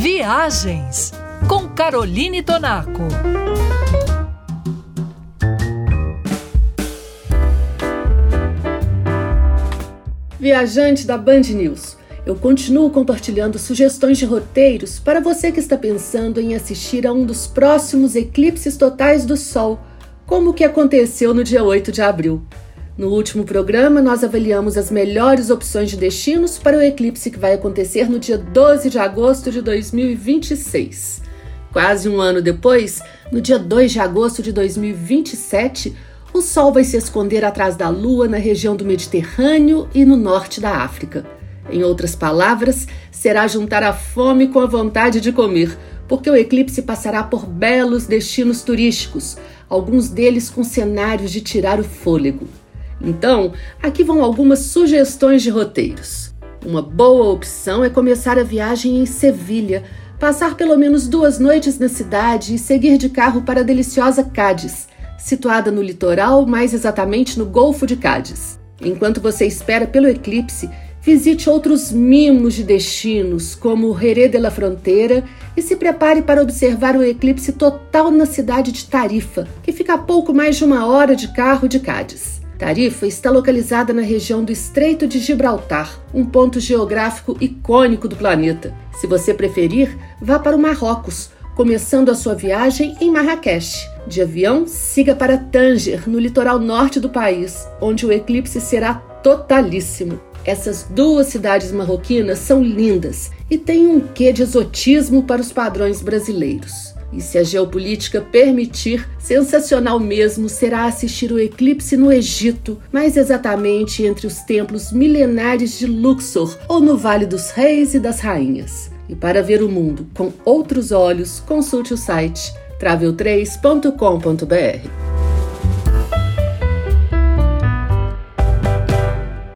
Viagens com Caroline Tonaco. Viajante da Band News, eu continuo compartilhando sugestões de roteiros para você que está pensando em assistir a um dos próximos eclipses totais do Sol, como o que aconteceu no dia 8 de abril. No último programa, nós avaliamos as melhores opções de destinos para o eclipse que vai acontecer no dia 12 de agosto de 2026. Quase um ano depois, no dia 2 de agosto de 2027, o Sol vai se esconder atrás da Lua na região do Mediterrâneo e no norte da África. Em outras palavras, será juntar a fome com a vontade de comer, porque o eclipse passará por belos destinos turísticos, alguns deles com cenários de tirar o fôlego. Então, aqui vão algumas sugestões de roteiros. Uma boa opção é começar a viagem em Sevilha, passar pelo menos 2 noites na cidade e seguir de carro para a deliciosa Cádiz, situada no litoral, mais exatamente no Golfo de Cádiz. Enquanto você espera pelo eclipse, visite outros mimos de destinos, como o Jerez de la Frontera, e se prepare para observar o eclipse total na cidade de Tarifa, que fica a pouco mais de 1 hora de carro de Cádiz. Tarifa está localizada na região do Estreito de Gibraltar, um ponto geográfico icônico do planeta. Se você preferir, vá para o Marrocos, começando a sua viagem em Marrakech. De avião, siga para Tanger, no litoral norte do país, onde o eclipse será totalíssimo. Essas 2 cidades marroquinas são lindas e têm um quê de exotismo para os padrões brasileiros. E se a geopolítica permitir, sensacional mesmo será assistir o eclipse no Egito, mais exatamente entre os templos milenares de Luxor ou no Vale dos Reis e das Rainhas. E para ver o mundo com outros olhos, consulte o site travel3.com.br.